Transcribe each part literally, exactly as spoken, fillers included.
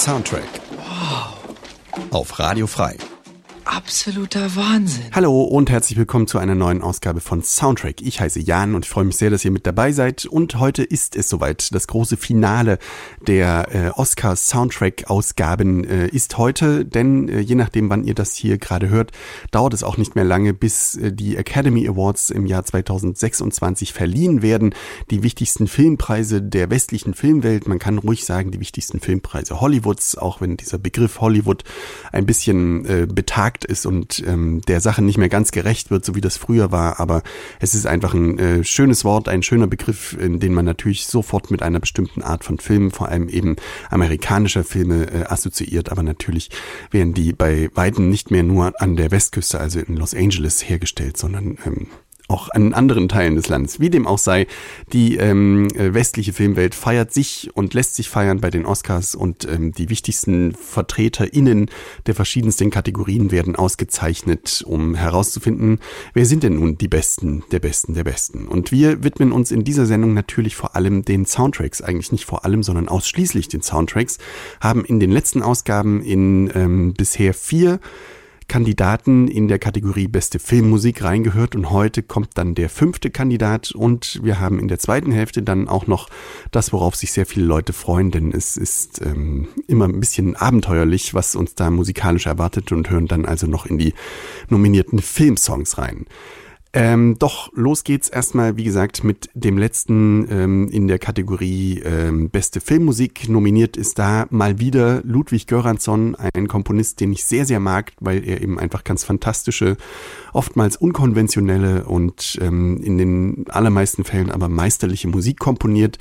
Soundtrack. Wow. Auf Radio Frei. Absoluter Wahnsinn. Hallo und herzlich willkommen zu einer neuen Ausgabe von Soundtrack. Ich heiße Jan und ich freue mich sehr, dass ihr mit dabei seid. Und heute ist es soweit. Das große Finale der äh, Oscar-Soundtrack-Ausgaben äh, ist heute, denn äh, je nachdem, wann ihr das hier gerade hört, dauert es auch nicht mehr lange, bis äh, die Academy Awards im Jahr zweitausendsechsundzwanzig verliehen werden. Die wichtigsten Filmpreise der westlichen Filmwelt, man kann ruhig sagen, die wichtigsten Filmpreise Hollywoods, auch wenn dieser Begriff Hollywood ein bisschen äh, betagt ist und ähm, der Sache nicht mehr ganz gerecht wird, so wie das früher war, aber es ist einfach ein äh, schönes Wort, ein schöner Begriff, in den man natürlich sofort mit einer bestimmten Art von Filmen, vor allem eben amerikanischer Filme äh, assoziiert, aber natürlich werden die bei weitem nicht mehr nur an der Westküste, also in Los Angeles hergestellt, sondern ähm, auch an anderen Teilen des Landes. Wie dem auch sei, die ähm, westliche Filmwelt feiert sich und lässt sich feiern bei den Oscars und ähm, die wichtigsten VertreterInnen der verschiedensten Kategorien werden ausgezeichnet, um herauszufinden, wer sind denn nun die Besten der Besten der Besten. Und wir widmen uns in dieser Sendung natürlich vor allem den Soundtracks, eigentlich nicht vor allem, sondern ausschließlich den Soundtracks, haben in den letzten Ausgaben in ähm, bisher vier Kandidaten in der Kategorie Beste Filmmusik reingehört und heute kommt dann der fünfte Kandidat und wir haben in der zweiten Hälfte dann auch noch das, worauf sich sehr viele Leute freuen, denn es ist ähm, immer ein bisschen abenteuerlich, was uns da musikalisch erwartet und hören dann also noch in die nominierten Filmsongs rein. Ähm, doch, los geht's erstmal, wie gesagt, mit dem letzten ähm, in der Kategorie ähm, Beste Filmmusik. Nominiert ist da mal wieder Ludwig Göransson, ein Komponist, den ich sehr, sehr mag, weil er eben einfach ganz fantastische, oftmals unkonventionelle und ähm, in den allermeisten Fällen aber meisterliche Musik komponiert.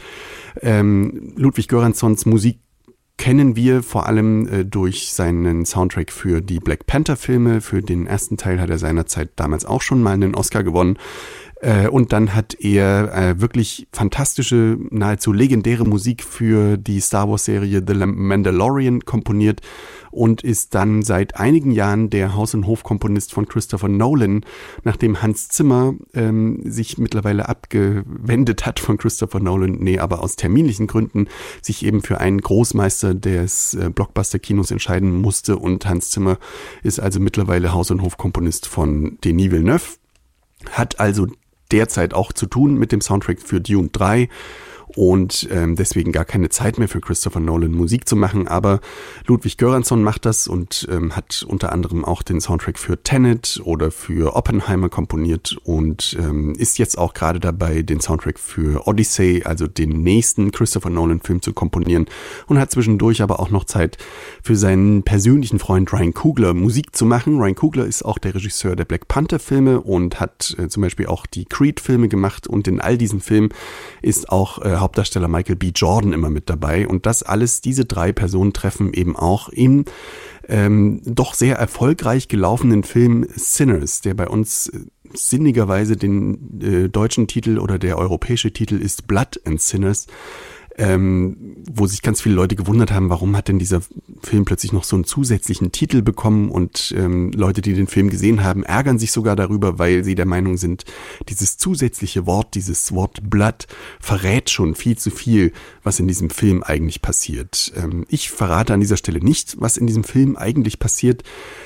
Ähm, Ludwig Göranssons Musik kennen wir vor allem äh, durch seinen Soundtrack für die Black Panther Filme. Für den ersten Teil hat er seinerzeit damals auch schon mal einen Oscar gewonnen. Äh, und dann hat er äh, wirklich fantastische, nahezu legendäre Musik für die Star Wars Serie The Mandalorian komponiert und ist dann seit einigen Jahren der Haus- und Hofkomponist von Christopher Nolan, nachdem Hans Zimmer ähm, sich mittlerweile abgewendet hat von Christopher Nolan, nee, aber aus terminlichen Gründen sich eben für einen Großmeister des äh, Blockbuster-Kinos entscheiden musste und Hans Zimmer ist also mittlerweile Haus- und Hofkomponist von Denis Villeneuve, hat also derzeit auch zu tun mit dem Soundtrack für Dune drei und ähm, deswegen gar keine Zeit mehr für Christopher Nolan Musik zu machen, aber Ludwig Göransson macht das und ähm, hat unter anderem auch den Soundtrack für Tenet oder für Oppenheimer komponiert und ähm, ist jetzt auch gerade dabei, den Soundtrack für Odyssey, also den nächsten Christopher Nolan Film zu komponieren und hat zwischendurch aber auch noch Zeit für seinen persönlichen Freund Ryan Coogler Musik zu machen. Ryan Coogler ist auch der Regisseur der Black Panther Filme und hat äh, zum Beispiel auch die Creed Filme gemacht und in all diesen Filmen ist auch äh, Hauptdarsteller Michael B. Jordan immer mit dabei und das alles, diese drei Personen treffen eben auch im ähm, doch sehr erfolgreich gelaufenen Film Sinners, der bei uns äh, sinnigerweise den äh, deutschen Titel oder der europäische Titel ist Blood and Sinners, ähm, wo sich ganz viele Leute gewundert haben, warum hat denn dieser Film plötzlich noch so einen zusätzlichen Titel bekommen und ähm, Leute, die den Film gesehen haben, ärgern sich sogar darüber, weil sie der Meinung sind, dieses zusätzliche Wort, dieses Wort Blood verrät schon viel zu viel, was in diesem Film eigentlich passiert. Ähm, ich verrate an dieser Stelle nicht, was in diesem Film eigentlich passiert,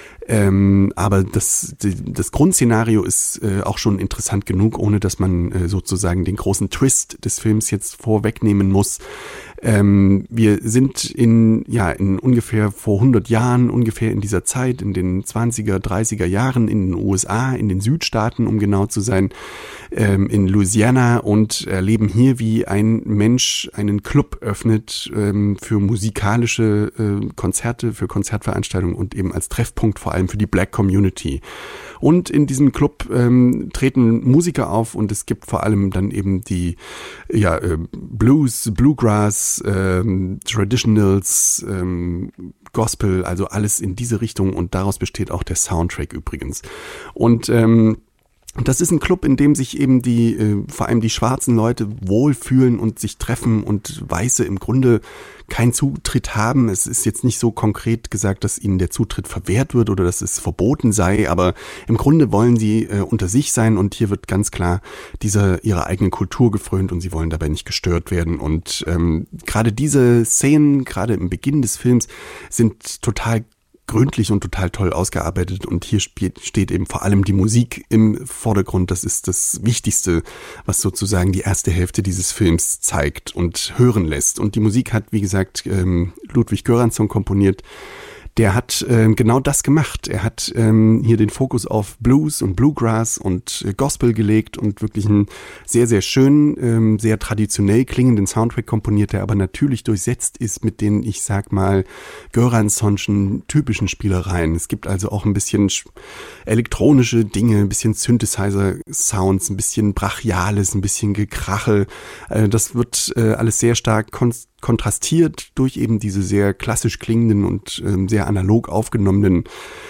Ähm, aber das, das Grundszenario ist äh, auch schon interessant genug, ohne dass man äh, sozusagen den großen Twist des Films jetzt vorwegnehmen muss. Ähm, wir sind in, ja, in ungefähr vor hundert Jahren, ungefähr in dieser Zeit, in den zwanziger, dreißiger Jahren in den U S A, in den Südstaaten, um genau zu sein, ähm, in Louisiana und erleben hier, wie ein Mensch einen Club öffnet ähm, für musikalische äh, Konzerte, für Konzertveranstaltungen und eben als Treffpunkt vor allem für die Black Community. Und in diesem Club ähm, treten Musiker auf und es gibt vor allem dann eben die ja, äh, Blues, Bluegrass, ähm, Traditionals, ähm, Gospel, also alles in diese Richtung und daraus besteht auch der Soundtrack übrigens. Und ähm, Und das ist ein Club, in dem sich eben die, äh, vor allem die schwarzen Leute wohlfühlen und sich treffen und Weiße im Grunde keinen Zutritt haben. Es ist jetzt nicht so konkret gesagt, dass ihnen der Zutritt verwehrt wird oder dass es verboten sei, aber im Grunde wollen sie äh, unter sich sein und hier wird ganz klar dieser ihrer eigenen Kultur gefrönt und sie wollen dabei nicht gestört werden. Und ähm, gerade diese Szenen, gerade im Beginn des Films, sind total gründlich und total toll ausgearbeitet und hier spielt, steht eben vor allem die Musik im Vordergrund. Das ist das Wichtigste, was sozusagen die erste Hälfte dieses Films zeigt und hören lässt. Und die Musik hat, wie gesagt, ähm, Ludwig Göransson komponiert. Der hat ähm, genau das gemacht. Er hat ähm, hier den Fokus auf Blues und Bluegrass und äh, Gospel gelegt und wirklich einen sehr, sehr schönen, ähm, sehr traditionell klingenden Soundtrack komponiert, der aber natürlich durchsetzt ist mit den, ich sag mal, Göranssonschen typischen Spielereien. Es gibt also auch ein bisschen elektronische Dinge, ein bisschen Synthesizer-Sounds, ein bisschen Brachiales, ein bisschen Gekrache. Äh, das wird äh, alles sehr stark konstruiert. kontrastiert durch eben diese sehr klassisch klingenden und ähm, sehr analog aufgenommenen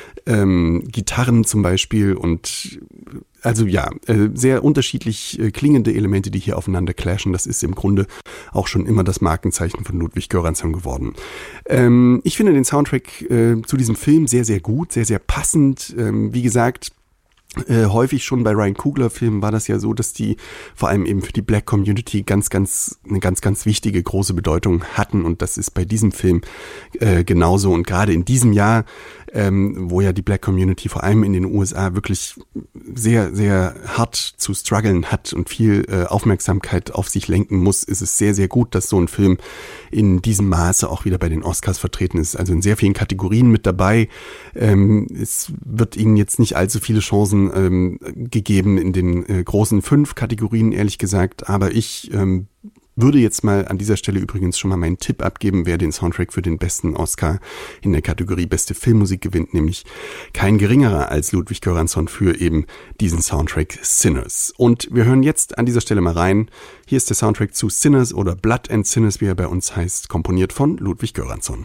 ähm, Gitarren zum Beispiel und also ja, äh, sehr unterschiedlich äh, klingende Elemente, die hier aufeinander clashen. Das ist im Grunde auch schon immer das Markenzeichen von Ludwig Göransson geworden. Ähm, ich finde den Soundtrack äh, zu diesem Film sehr, sehr gut, sehr, sehr passend. Ähm, wie gesagt, Äh, häufig schon bei Ryan Coogler-Filmen war das ja so, dass die vor allem eben für die Black Community ganz, ganz, eine ganz, ganz wichtige, große Bedeutung hatten und das ist bei diesem Film äh, genauso und gerade in diesem Jahr, ähm, wo ja die Black Community vor allem in den U S A wirklich sehr, sehr hart zu strugglen hat und viel äh, Aufmerksamkeit auf sich lenken muss, ist es sehr, sehr gut, dass so ein Film in diesem Maße auch wieder bei den Oscars vertreten ist, also in sehr vielen Kategorien mit dabei. Ähm, es wird ihnen jetzt nicht allzu viele Chancen ähm, gegeben in den äh, großen fünf Kategorien, ehrlich gesagt, aber ich ähm, würde jetzt mal an dieser Stelle übrigens schon mal meinen Tipp abgeben, wer den Soundtrack für den besten Oscar in der Kategorie Beste Filmmusik gewinnt, nämlich kein geringerer als Ludwig Göransson für eben diesen Soundtrack Sinners. Und wir hören jetzt an dieser Stelle mal rein. Hier ist der Soundtrack zu Sinners oder Blood and Sinners, wie er bei uns heißt, komponiert von Ludwig Göransson.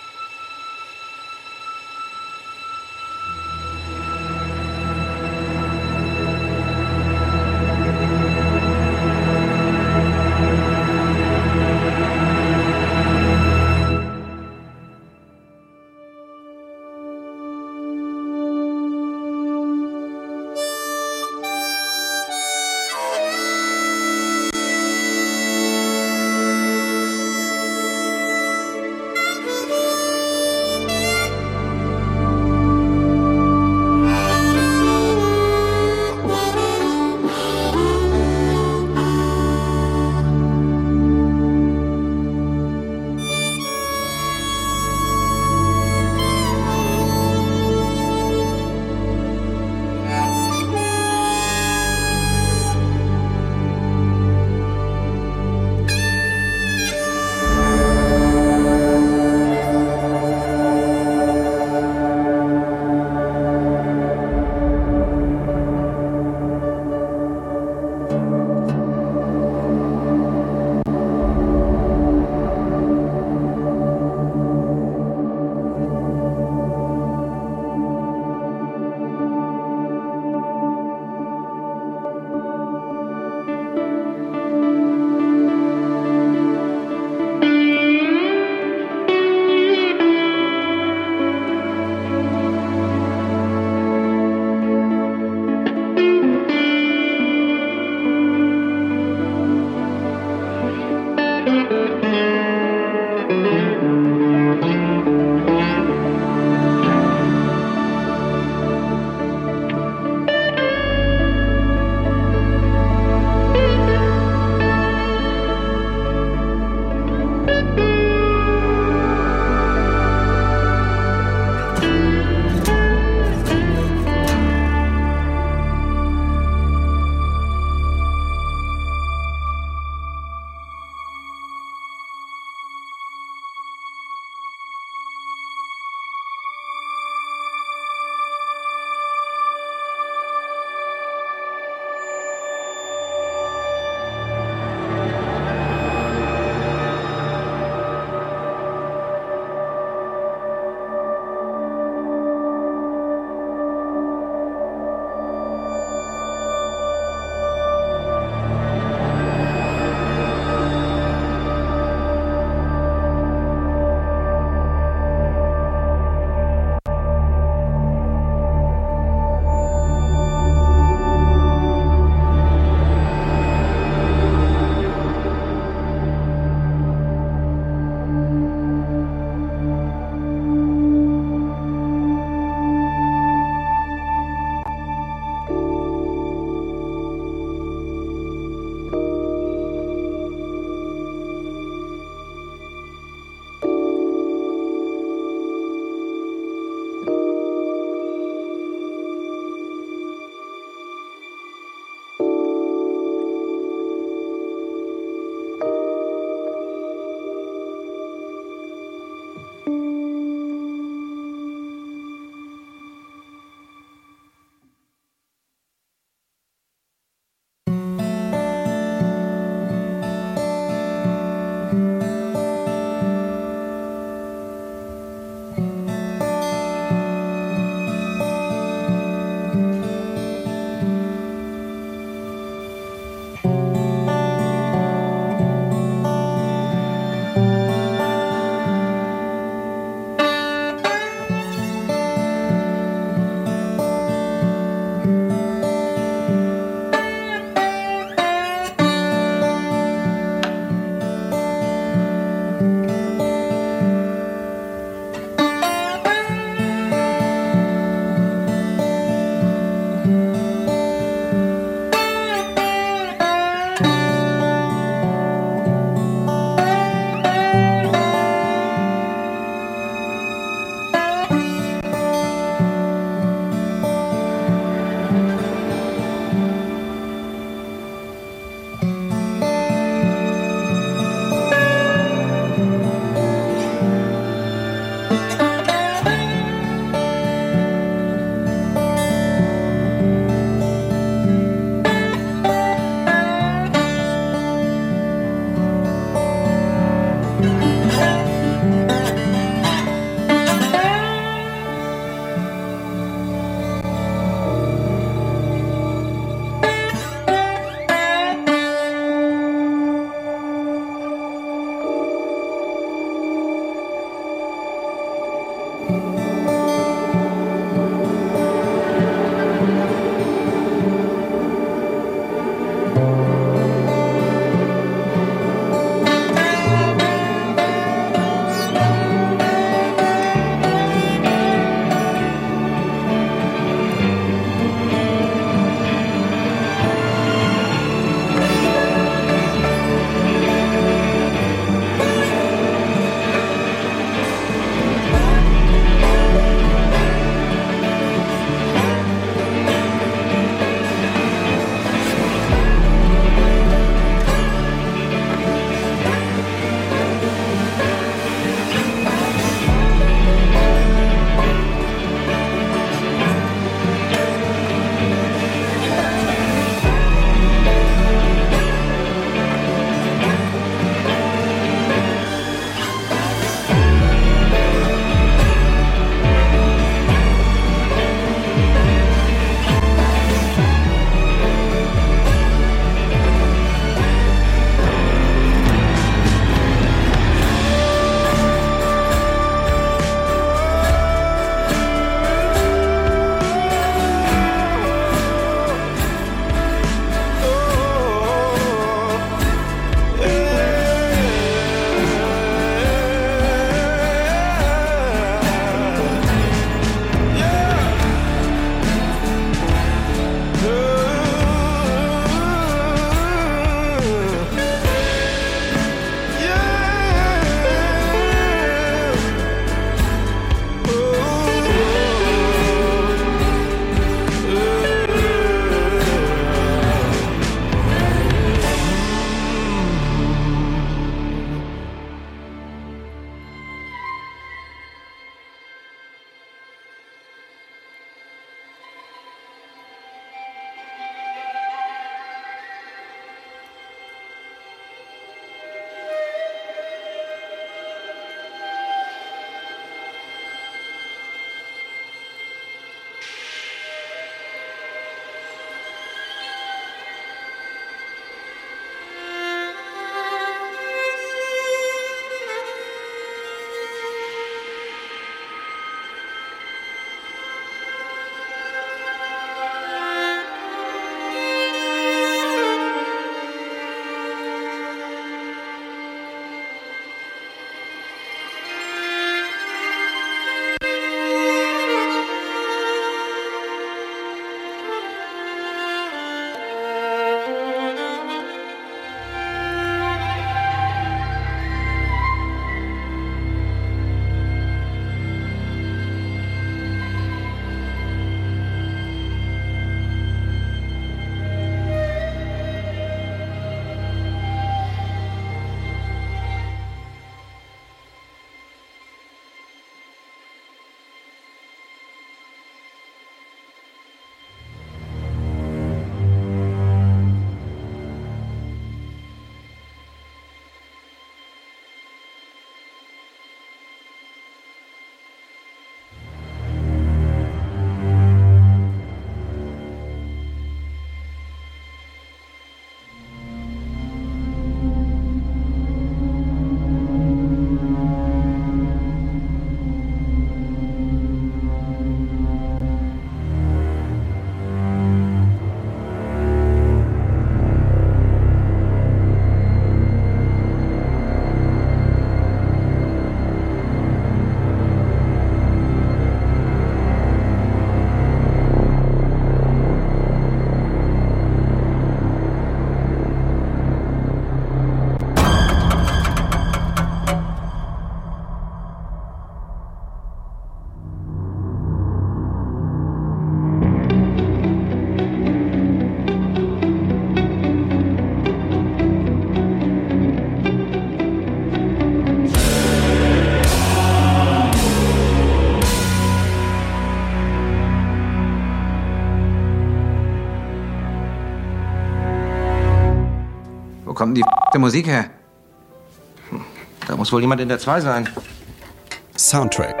kommt denn die Musik her? Hm, da muss wohl jemand in der zwei sein. Soundtrack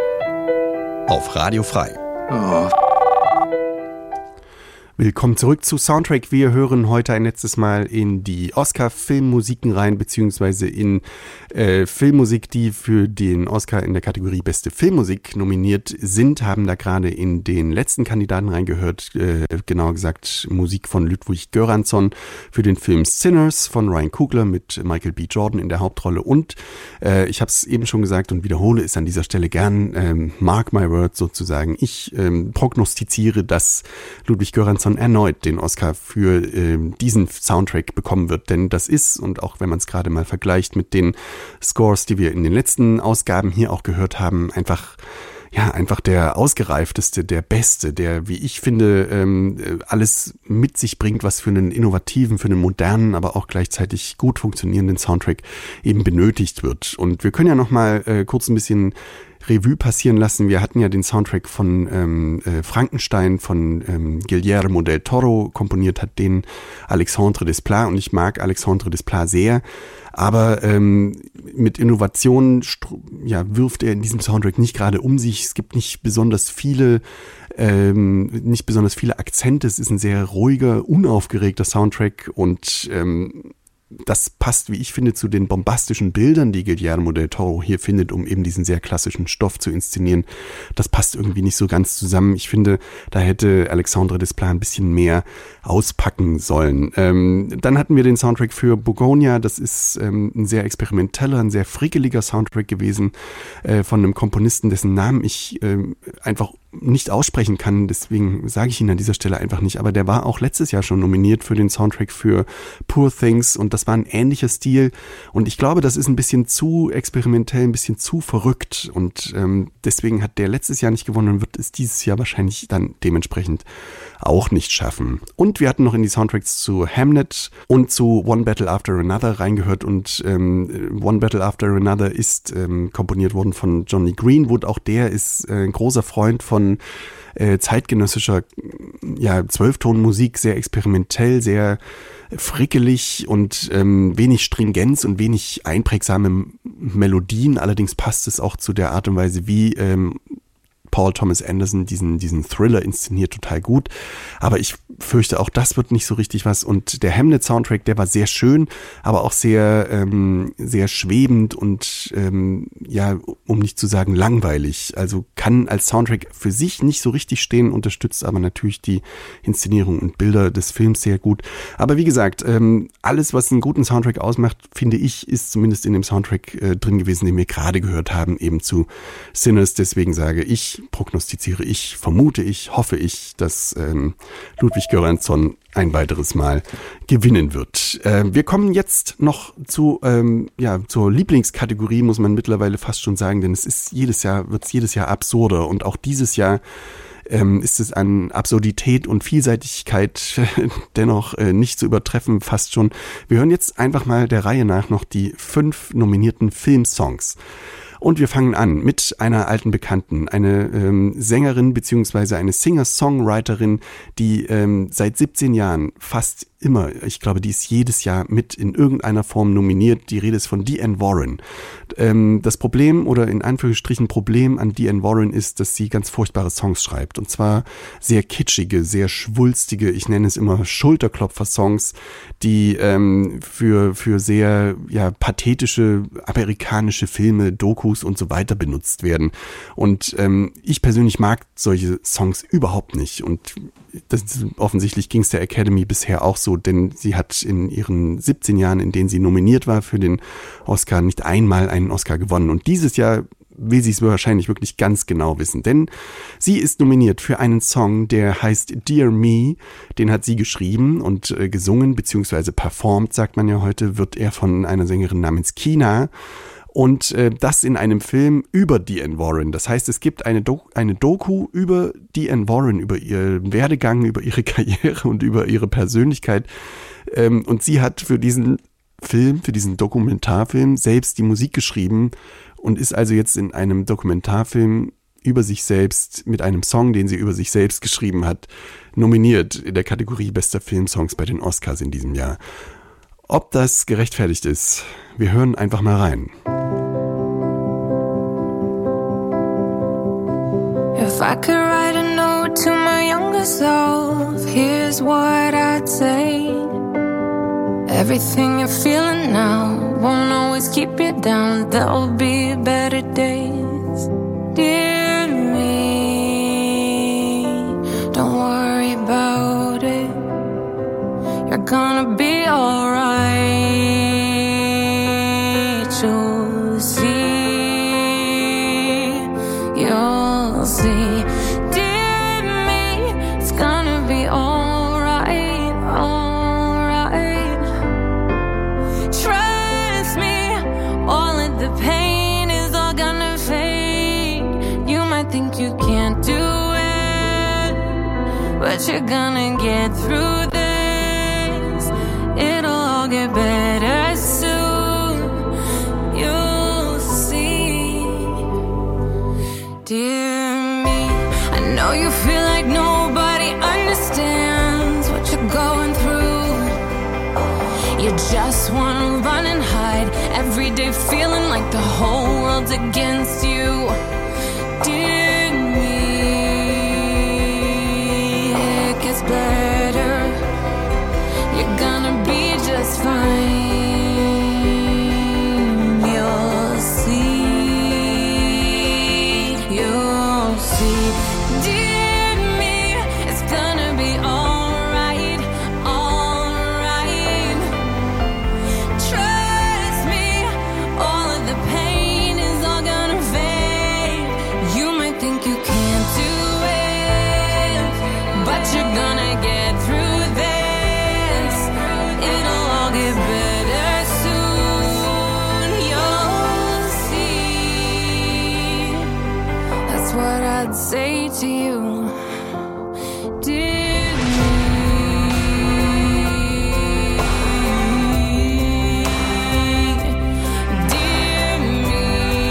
auf Radio Frei. Oh, Willkommen zurück zu Soundtrack. Wir hören heute ein letztes Mal in die Oscar-Filmmusiken rein, beziehungsweise in äh, Filmmusik, die für den Oscar in der Kategorie Beste Filmmusik nominiert sind, haben da gerade in den letzten Kandidaten reingehört, äh, genauer gesagt Musik von Ludwig Göransson für den Film Sinners von Ryan Coogler mit Michael B. Jordan in der Hauptrolle und äh, ich habe es eben schon gesagt und wiederhole es an dieser Stelle gern, ähm, mark my words sozusagen, ich ähm, prognostiziere, dass Ludwig Göransson erneut den Oscar für äh, diesen Soundtrack bekommen wird, denn das ist, und auch wenn man es gerade mal vergleicht mit den Scores, die wir in den letzten Ausgaben hier auch gehört haben, einfach ja, einfach der ausgereifteste, der beste, der, wie ich finde, ähm, alles mit sich bringt, was für einen innovativen, für einen modernen, aber auch gleichzeitig gut funktionierenden Soundtrack eben benötigt wird. Und wir können ja noch mal äh, kurz ein bisschen Revue passieren lassen. Wir hatten ja den Soundtrack von ähm, äh, Frankenstein von ähm, Guillermo del Toro, komponiert hat den Alexandre Desplat und ich mag Alexandre Desplat sehr, aber ähm, mit Innovationen ja, wirft er in diesem Soundtrack nicht gerade um sich. Es gibt nicht besonders viele ähm, nicht besonders viele Akzente. Es ist ein sehr ruhiger, unaufgeregter Soundtrack und ähm, das passt, wie ich finde, zu den bombastischen Bildern, die Guillermo del Toro hier findet, um eben diesen sehr klassischen Stoff zu inszenieren. Das passt irgendwie nicht so ganz zusammen. Ich finde, da hätte Alexandre Desplat ein bisschen mehr auspacken sollen. Ähm, dann hatten wir den Soundtrack für Begonia. Das ist ähm, ein sehr experimenteller, ein sehr frickeliger Soundtrack gewesen äh, von einem Komponisten, dessen Namen ich äh, einfach nicht aussprechen kann, deswegen sage ich ihn an dieser Stelle einfach nicht, aber der war auch letztes Jahr schon nominiert für den Soundtrack für Poor Things und das war ein ähnlicher Stil und ich glaube, das ist ein bisschen zu experimentell, ein bisschen zu verrückt und ähm, deswegen hat der letztes Jahr nicht gewonnen und wird es dieses Jahr wahrscheinlich dann dementsprechend auch nicht schaffen. Und wir hatten noch in die Soundtracks zu Hamnet und zu One Battle After Another reingehört und ähm, One Battle After Another ist ähm, komponiert worden von Johnny Greenwood, auch der ist äh, ein großer Freund von von äh, zeitgenössischer ja, Zwölftonmusik, sehr experimentell, sehr frickelig und ähm, wenig Stringenz und wenig einprägsame Melodien. Allerdings passt es auch zu der Art und Weise, wie ähm, Paul Thomas Anderson diesen, diesen Thriller inszeniert, total gut. Aber ich fürchte, auch das wird nicht so richtig was. Und der Hamnet-Soundtrack, der war sehr schön, aber auch sehr, ähm, sehr schwebend und, ähm, ja, um nicht zu sagen langweilig. Also kann als Soundtrack für sich nicht so richtig stehen, unterstützt aber natürlich die Inszenierung und Bilder des Films sehr gut. Aber wie gesagt, ähm, alles, was einen guten Soundtrack ausmacht, finde ich, ist zumindest in dem Soundtrack äh, drin gewesen, den wir gerade gehört haben, eben zu Sinners. Deswegen sage ich, prognostiziere ich, vermute ich, hoffe ich, dass ähm, Ludwig Göransson ein weiteres Mal gewinnen wird. Äh, wir kommen jetzt noch zu ähm, ja zur Lieblingskategorie, muss man mittlerweile fast schon sagen, denn es ist jedes Jahr wird es jedes Jahr absurder und auch dieses Jahr ähm, ist es an Absurdität und Vielseitigkeit äh, dennoch äh, nicht zu übertreffen, fast schon. Wir hören jetzt einfach mal der Reihe nach noch die fünf nominierten Filmsongs. Und wir fangen an mit einer alten Bekannten, eine ähm, Sängerin beziehungsweise eine Singer-Songwriterin, die ähm, seit siebzehn Jahren fast immer, ich glaube, die ist jedes Jahr mit in irgendeiner Form nominiert. Die Rede ist von Diane Warren. Ähm, das Problem oder in Anführungsstrichen Problem an Diane Warren ist, dass sie ganz furchtbare Songs schreibt. Und zwar sehr kitschige, sehr schwulstige, ich nenne es immer Schulterklopfer-Songs, die ähm, für, für sehr ja, pathetische amerikanische Filme, Dokus und so weiter benutzt werden. Und ähm, ich persönlich mag solche Songs überhaupt nicht. Und das, offensichtlich ging es der Academy bisher auch so, denn sie hat in ihren siebzehn Jahren, in denen sie nominiert war für den Oscar, nicht einmal einen Oscar gewonnen. Und dieses Jahr will sie es wahrscheinlich wirklich ganz genau wissen, denn sie ist nominiert für einen Song, der heißt Dear Me. Den hat sie geschrieben und äh, gesungen, beziehungsweise performt, sagt man ja heute, wird er von einer Sängerin namens Kina. Und äh, das in einem Film über Diane Warren. Das heißt, es gibt eine, Do- eine Doku über Diane Warren, über ihren Werdegang, über ihre Karriere und über ihre Persönlichkeit. Ähm, und sie hat für diesen Film, für diesen Dokumentarfilm selbst die Musik geschrieben und ist also jetzt in einem Dokumentarfilm über sich selbst mit einem Song, den sie über sich selbst geschrieben hat, nominiert in der Kategorie Bester Filmsongs bei den Oscars in diesem Jahr. Ob das gerechtfertigt ist, wir hören einfach mal rein. If I could write a note to my younger self, here's what I'd say. Everything you're feeling now won't always keep you down. There'll be better days. Dear me, don't worry about it. You're gonna be alright. You'll see, you'll see. Dear me, it's gonna be alright, alright. Trust me, all of the pain is all gonna fade. You might think you can't do it, but you're gonna get through this. It'll all get better soon. You'll see. Dear me, I know you feel like nobody understands what you're going through. You just wanna run and hide, every day feeling like the whole world's against you. Dear me, it gets better. You're gonna be just fine. You'll see, you'll see. Dear me, it's gonna be alright, alright. Trust me, all of the pain is all gonna fade. You might think you can't do it, but you're gonna get through this. It'll all get better soon. You'll see. That's what I'd say to you. Dear me, dear me.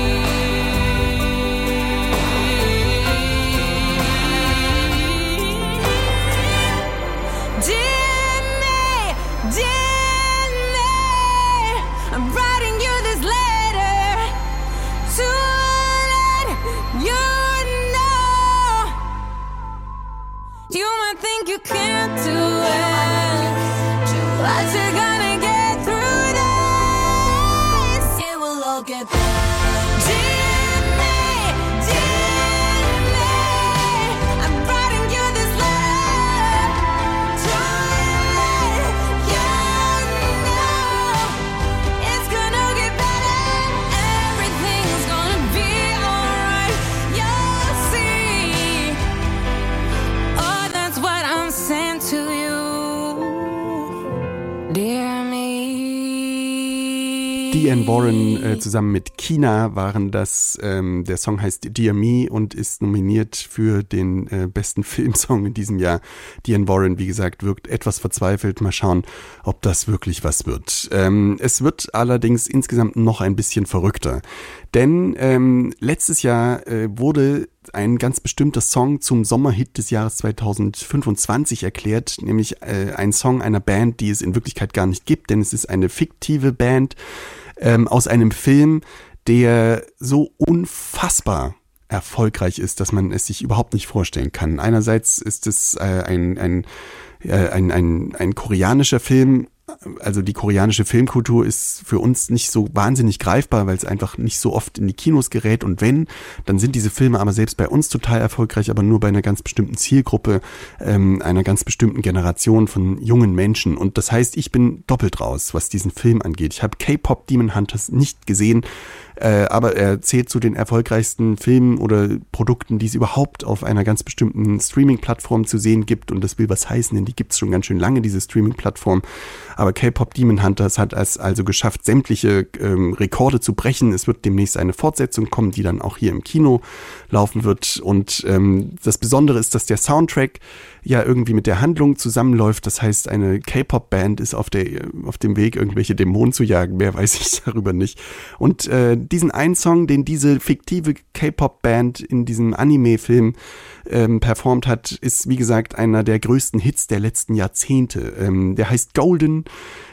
Dear me, dear me, I'm writing you this letter to let you know. You might think you can't do it, but you're gonna get through this. It will all get better. Dear me, dear me, I'm writing you this letter to let you know. It's gonna get better. Everything's gonna be alright. You'll see. Oh, that's what I'm saying to you. Dear me. Diane Warren äh, zusammen mit Kina waren das. Ähm, der Song heißt Dear Me und ist nominiert für den äh, besten Filmsong in diesem Jahr. Diane Warren, wie gesagt, wirkt etwas verzweifelt. Mal schauen, ob das wirklich was wird. Ähm, es wird allerdings insgesamt noch ein bisschen verrückter. Denn ähm, letztes Jahr äh, wurde ein ganz bestimmter Song zum Sommerhit des Jahres zweitausendfünfundzwanzig erklärt, nämlich äh, ein Song einer Band, die es in Wirklichkeit gar nicht gibt, denn es ist eine fiktive Band ähm, aus einem Film, der so unfassbar erfolgreich ist, dass man es sich überhaupt nicht vorstellen kann. Einerseits ist es äh, ein, ein, äh, ein, ein, ein koreanischer Film. Also die koreanische Filmkultur ist für uns nicht so wahnsinnig greifbar, weil es einfach nicht so oft in die Kinos gerät. Und wenn, dann sind diese Filme aber selbst bei uns total erfolgreich, aber nur bei einer ganz bestimmten Zielgruppe, ähm, einer ganz bestimmten Generation von jungen Menschen. Und das heißt, ich bin doppelt raus, was diesen Film angeht. Ich habe K-Pop Demon Hunters nicht gesehen, äh, aber er zählt zu den erfolgreichsten Filmen oder Produkten, die es überhaupt auf einer ganz bestimmten Streaming-Plattform zu sehen gibt. Und das will was heißen, denn die gibt es schon ganz schön lange, diese Streaming-Plattform. Aber K-Pop Demon Hunters hat es also geschafft, sämtliche ähm, Rekorde zu brechen. Es wird demnächst eine Fortsetzung kommen, die dann auch hier im Kino laufen wird. Und ähm, das Besondere ist, dass der Soundtrack ja irgendwie mit der Handlung zusammenläuft. Das heißt, eine K-Pop-Band ist auf der auf dem Weg, irgendwelche Dämonen zu jagen. Mehr weiß ich darüber nicht. Und äh, diesen einen Song, den diese fiktive K-Pop-Band in diesem Anime-Film ähm, performt hat, ist, wie gesagt, einer der größten Hits der letzten Jahrzehnte. Ähm, der heißt Golden,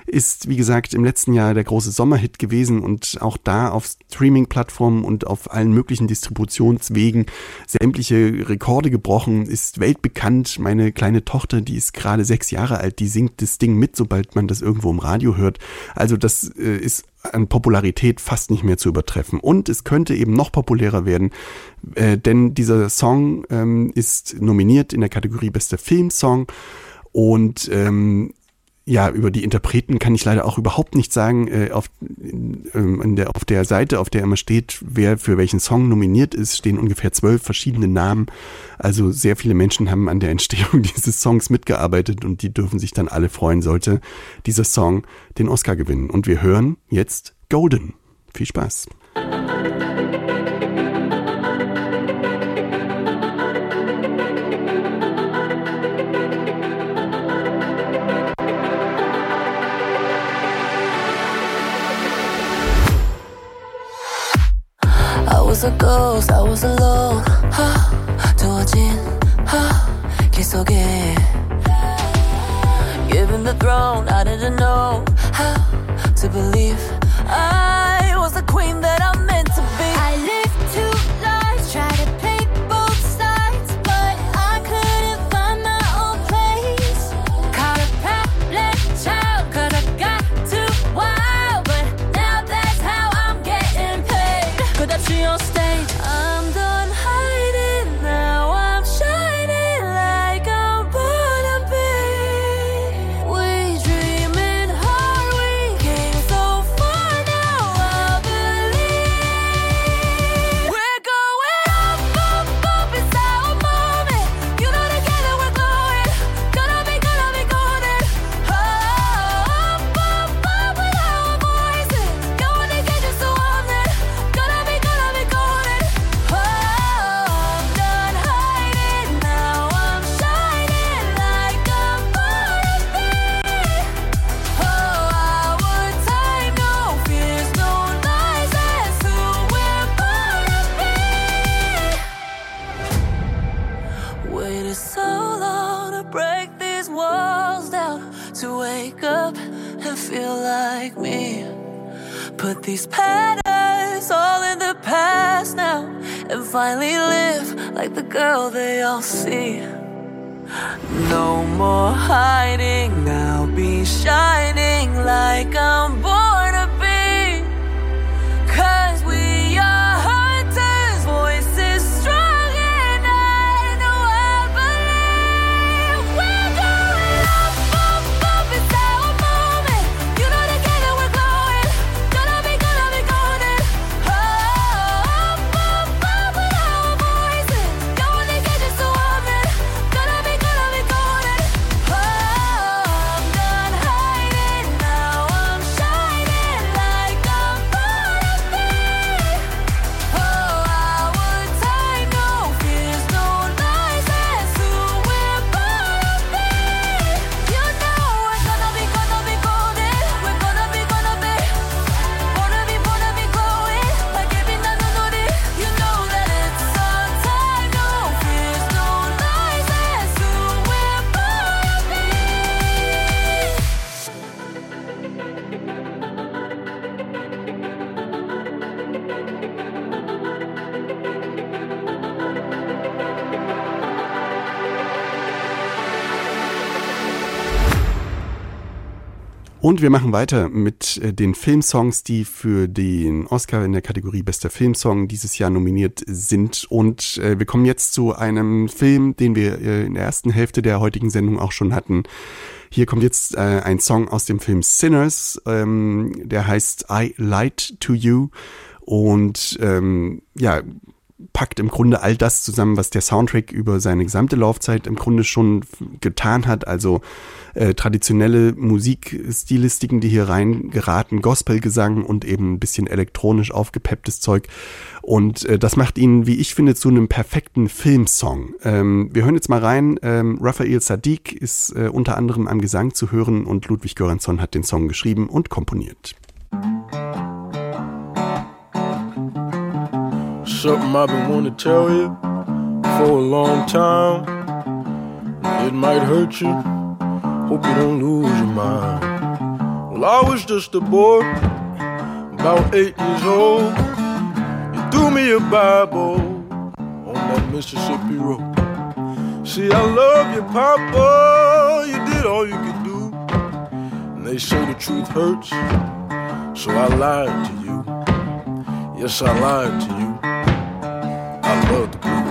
ist, wie gesagt, im letzten Jahr der große Sommerhit gewesen und auch da auf Streaming-Plattformen und auf allen möglichen Distributionswegen sämtliche Rekorde gebrochen, ist weltbekannt. Meine kleine Tochter, die ist gerade sechs Jahre alt, die singt das Ding mit, sobald man das irgendwo im Radio hört. Also das äh, ist an Popularität fast nicht mehr zu übertreffen. Und es könnte eben noch populärer werden, äh, denn dieser Song ähm, ist nominiert in der Kategorie Bester Filmsong und ähm, ja, über die Interpreten kann ich leider auch überhaupt nicht sagen. Äh, auf, in der, auf der Seite, auf der immer steht, wer für welchen Song nominiert ist, stehen ungefähr zwölf verschiedene Namen. Also sehr viele Menschen haben an der Entstehung dieses Songs mitgearbeitet und die dürfen sich dann alle freuen, sollte dieser Song den Oscar gewinnen. Und wir hören jetzt Golden. Viel Spaß. I was a ghost, I was alone. 하, 두어진 하, 길 속에. Given the throne, I didn't know how to believe I was the queen that I'm meant to be. I lived two lives, tried to play both sides, but I couldn't find my own place. Caught a problem child, cause I got too wild, but now that's how I'm getting paid. 끝없이 on stage, I'm done hiding, now I'm shining like I'm born to be. We dreaming hard, we came so far, now I believe. We're going up, up, up, it's our moment. You know together we're going, gonna be, gonna be golden. Up, up, up with our voices, going to get you so on it. Gonna be, gonna be golden. Oh, I'm done hiding, now I'm shining like I'm born to be. Oh, our time, no fears, no lies, that's who we're born to be. waited so long to break these walls down, to wake up and feel like me. Put these patterns all in the past now, and finally live like the girl they all see. No more hiding, now be shining like I'm born to be. Cause we are hunters, voices strong, and I know I believe. We're going up, up, up, it's our moment. You know together we're glowing, gonna be, gonna be golden. Oh, up, up, up with our voices, going to get you so on it. Gonna be, gonna be golden. Oh, I'm done hiding, now I'm shining like I'm born to be. Oh, our time, no fears, no lies, that's who we're born to be. You know we're gonna be, gonna be golden. We're gonna be, gonna be, gonna be, gonna be glowing like every night on the day. You know that it's our time, no fears, no lies, that's who we're born to be. Und wir machen weiter mit äh, den Filmsongs, die für den Oscar in der Kategorie Bester Filmsong dieses Jahr nominiert sind. Und äh, wir kommen jetzt zu einem Film, den wir äh, in der ersten Hälfte der heutigen Sendung auch schon hatten. Hier kommt jetzt äh, ein Song aus dem Film Sinners, ähm, der heißt I Lied to You und ähm, ja, packt im Grunde all das zusammen, was der Soundtrack über seine gesamte Laufzeit im Grunde schon getan hat. Also äh, traditionelle Musikstilistiken, die hier reingeraten, Gospelgesang und eben ein bisschen elektronisch aufgepepptes Zeug. Und äh, das macht ihn, wie ich finde, zu einem perfekten Filmsong. Ähm, wir hören jetzt mal rein. Ähm, Raphael Saadiq ist äh, unter anderem am Gesang zu hören und Ludwig Göransson hat den Song geschrieben und komponiert. Something I've been wanting to tell you for a long time. It might hurt you, hope you don't lose your mind. Well, I was just a boy, about eight years old. You threw me a Bible on that Mississippi road. See, I love you, Papa, you did all you could do. And they say the truth hurts, so I lied to you. Yes, I lied to you. I love the blues.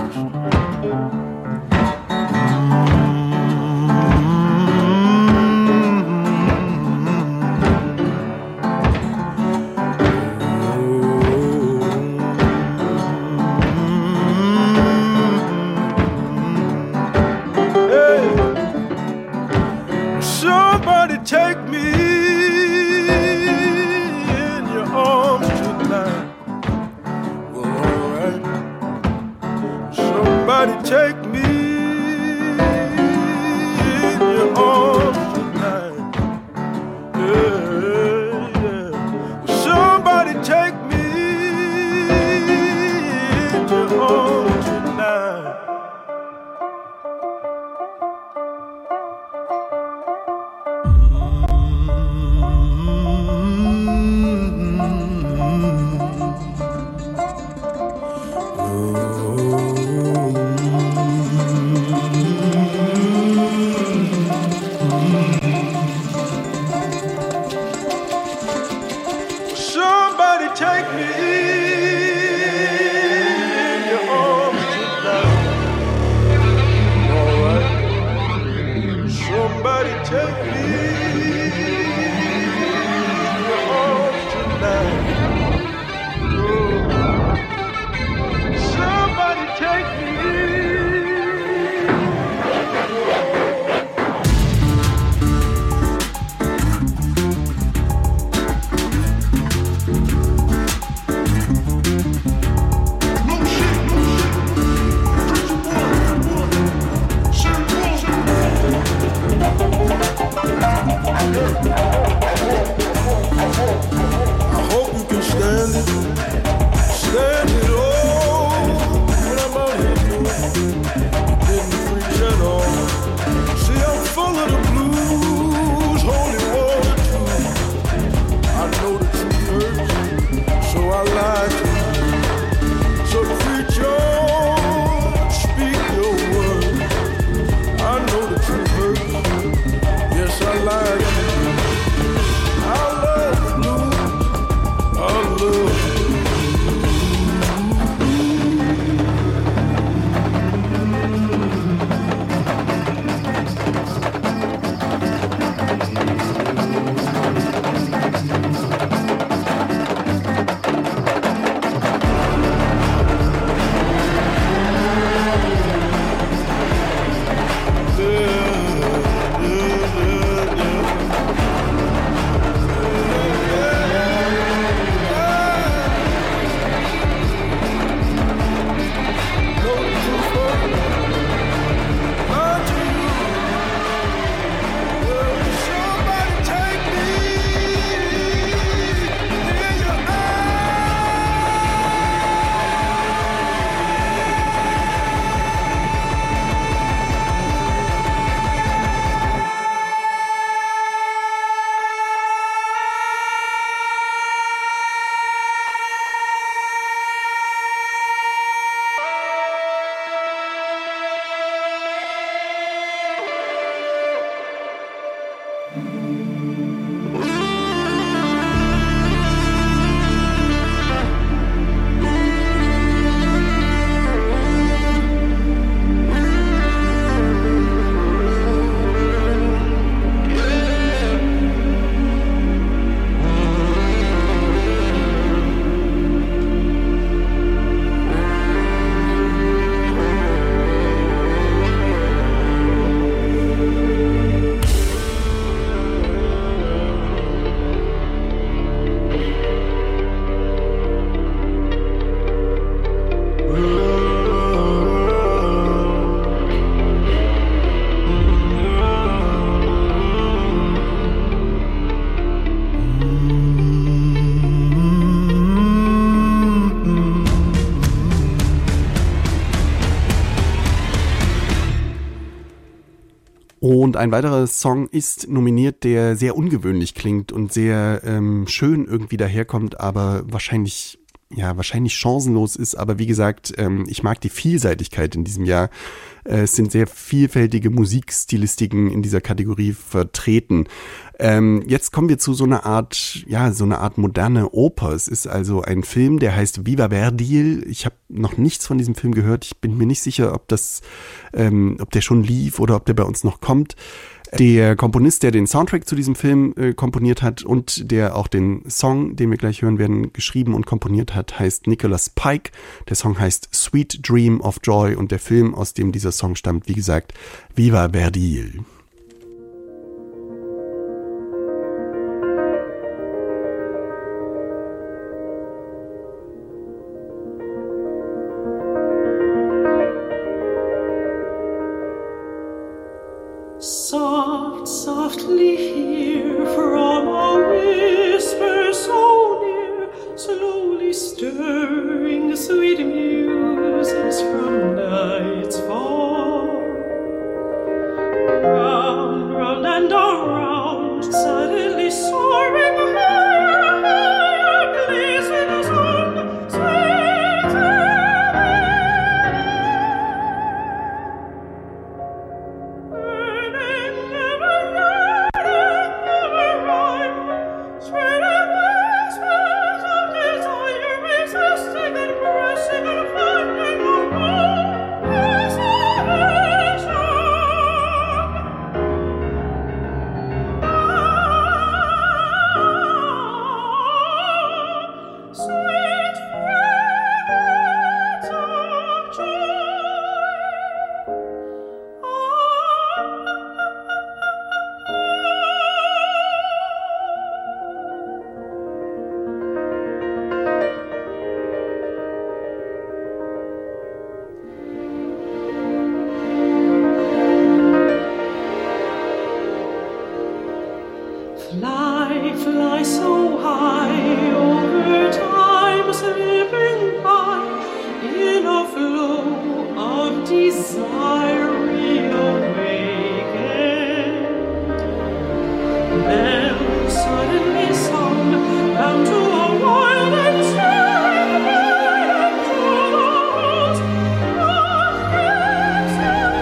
Take me in your arms tonight. Well, alright. Somebody take me in your arms tonight. Yeah, yeah. Somebody take me in your arms tonight. Somebody take me in your arms tonight. All right. Somebody take me in your arms tonight. Oh. Somebody take me. Yeah. Und ein weiterer Song ist nominiert, der sehr ungewöhnlich klingt und sehr ähm, schön irgendwie daherkommt, aber wahrscheinlich, ja, wahrscheinlich chancenlos ist. Aber wie gesagt, ähm, ich mag die Vielseitigkeit in diesem Jahr. Äh, es sind sehr vielfältige Musikstilistiken in dieser Kategorie vertreten. Ähm, jetzt kommen wir zu so einer Art, ja, so einer Art moderne Oper. Es ist also ein Film, der heißt Viva Verdil. Ich habe noch nichts von diesem Film gehört. Ich bin mir nicht sicher, ob das, ähm, ob der schon lief oder ob der bei uns noch kommt. Der Komponist, der den Soundtrack zu diesem Film äh, komponiert hat und der auch den Song, den wir gleich hören werden, geschrieben und komponiert hat, heißt Nicholas Pike. Der Song heißt Sweet Dream of Joy und der Film, aus dem dieser Song stammt, wie gesagt, Viva Verdil. Soft, softly hear from a whisper so near, slowly stirring sweet muses from night's fall. Round, round and around, suddenly soaring higher, higher, blazing the sun, sweet dream. Fly, fly so high, over time slipping by, in a flow of desire reawakened. Then suddenly sung, bound to a wild and stirring night, and to the halls of crimson.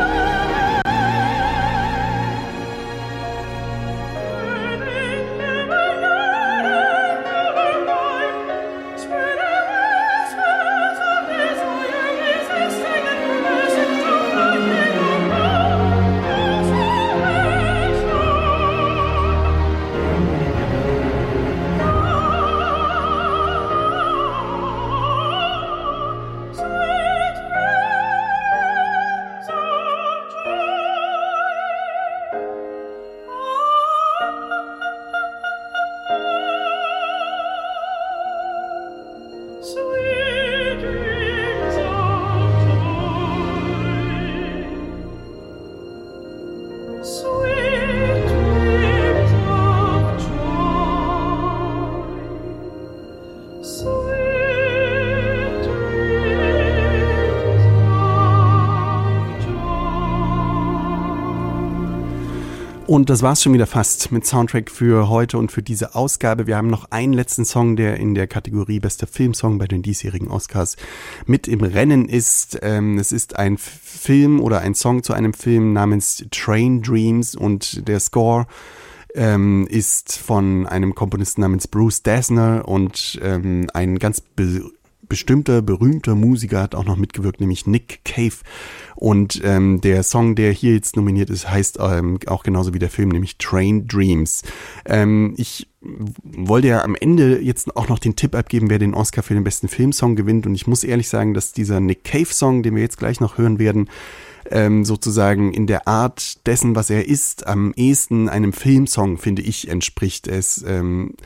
Und das war's schon wieder fast mit Soundtrack für heute und für diese Ausgabe. Wir haben noch einen letzten Song, der in der Kategorie Bester Filmsong bei den diesjährigen Oscars mit im Rennen ist. Ähm, es ist ein Film oder ein Song zu einem Film namens Train Dreams und der Score ähm, ist von einem Komponisten namens Bruce Dessner und ähm, ein ganz be- bestimmter, berühmter Musiker hat auch noch mitgewirkt, nämlich Nick Cave. Und ähm, der Song, der hier jetzt nominiert ist, heißt ähm, auch genauso wie der Film, nämlich Train Dreams. Ähm, ich wollte ja am Ende jetzt auch noch den Tipp abgeben, wer den Oscar für den besten Filmsong gewinnt. Und ich muss ehrlich sagen, dass dieser Nick Cave-Song, den wir jetzt gleich noch hören werden, ähm, sozusagen in der Art dessen, was er ist, am ehesten einem Filmsong, finde ich, entspricht. Es ähm,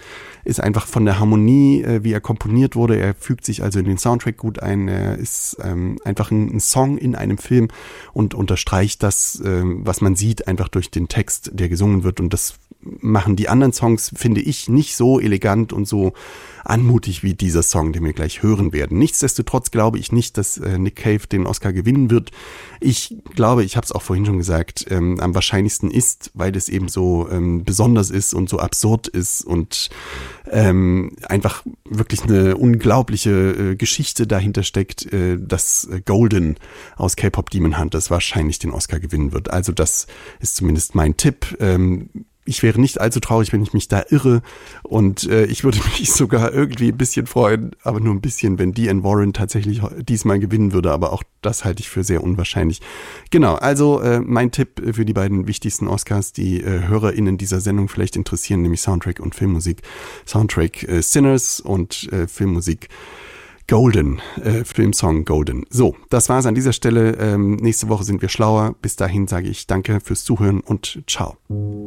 ist einfach von der Harmonie, äh, wie er komponiert wurde. Er fügt sich also in den Soundtrack gut ein. Er ist ähm, einfach ein, ein Song in einem Film und unterstreicht das, äh, was man sieht, einfach durch den Text, der gesungen wird. Und das machen die anderen Songs, finde ich, nicht so elegant und so anmutig wie dieser Song, den wir gleich hören werden. Nichtsdestotrotz glaube ich nicht, dass äh, Nick Cave den Oscar gewinnen wird. Ich glaube, ich habe es auch vorhin schon gesagt, ähm, am wahrscheinlichsten ist, weil es eben so ähm, besonders ist und so absurd ist und ähm, einfach wirklich eine unglaubliche äh, Geschichte dahinter steckt, äh, dass Golden aus K-Pop Demon Hunters wahrscheinlich den Oscar gewinnen wird. Also das ist zumindest mein Tipp. Ähm, Ich wäre nicht allzu traurig, wenn ich mich da irre und äh, ich würde mich sogar irgendwie ein bisschen freuen, aber nur ein bisschen, wenn Deanne Warren tatsächlich diesmal gewinnen würde, aber auch das halte ich für sehr unwahrscheinlich. Genau, also äh, mein Tipp für die beiden wichtigsten Oscars, die äh, HörerInnen dieser Sendung vielleicht interessieren, nämlich Soundtrack und Filmmusik. Soundtrack äh, Sinners und äh, Filmmusik Golden, äh, Filmsong Golden. So, das war's an dieser Stelle. Ähm, nächste Woche sind wir schlauer. Bis dahin sage ich danke fürs Zuhören und ciao.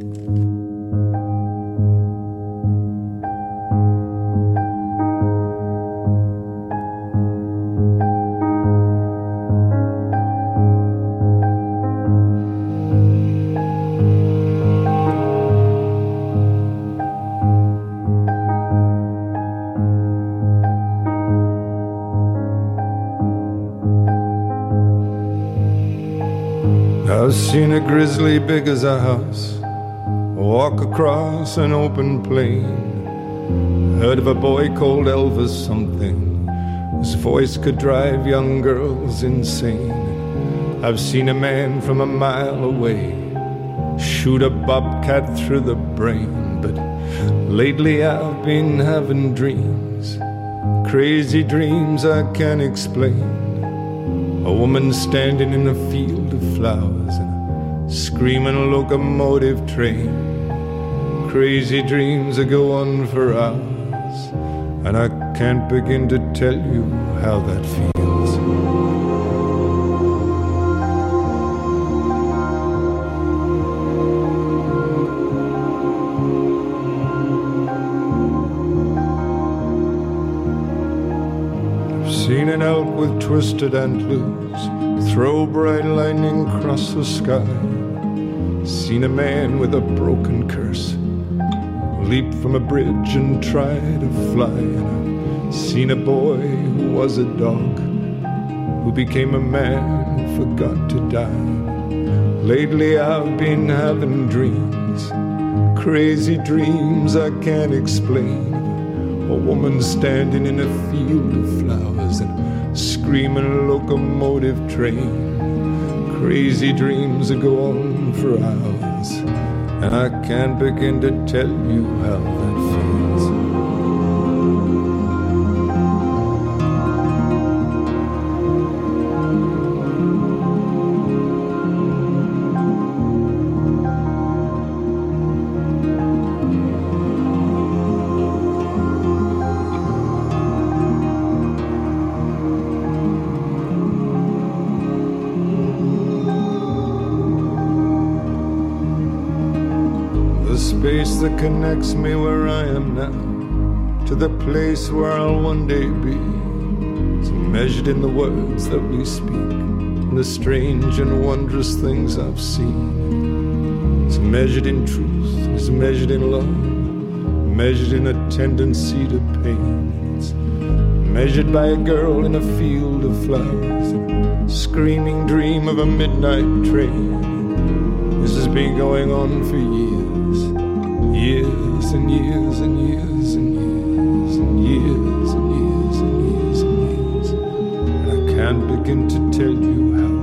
I've seen a grizzly big as a house walk across an open plain. Heard of a boy called Elvis something. His voice could drive young girls insane. I've seen a man from a mile away shoot a bobcat through the brain. But lately I've been having dreams, crazy dreams I can't explain. A woman standing in a field of flowers and a screaming locomotive train. Crazy dreams that go on for hours, and I can't begin to tell you how that feels. I've seen an elk with twisted antlers throw bright lightning across the sky. Seen a man with a broken curse leap from a bridge and try to fly. And I've seen a boy who was a dog who became a man who forgot to die. Lately I've been having dreams, crazy dreams I can't explain. A woman standing in a field of flowers and screaming a locomotive train. Crazy dreams that go on for hours, and I can't begin to tell you how that feels. Space that connects me where I am now to the place where I'll one day be. It's measured in the words that we speak and the strange and wondrous things I've seen. It's measured in truth, it's measured in love, measured in a tendency to pain. It's measured by a girl in a field of flowers, a screaming dream of a midnight train. This has been going on for years. Years and years and years and years and years and years and years and years. I can't begin to tell you how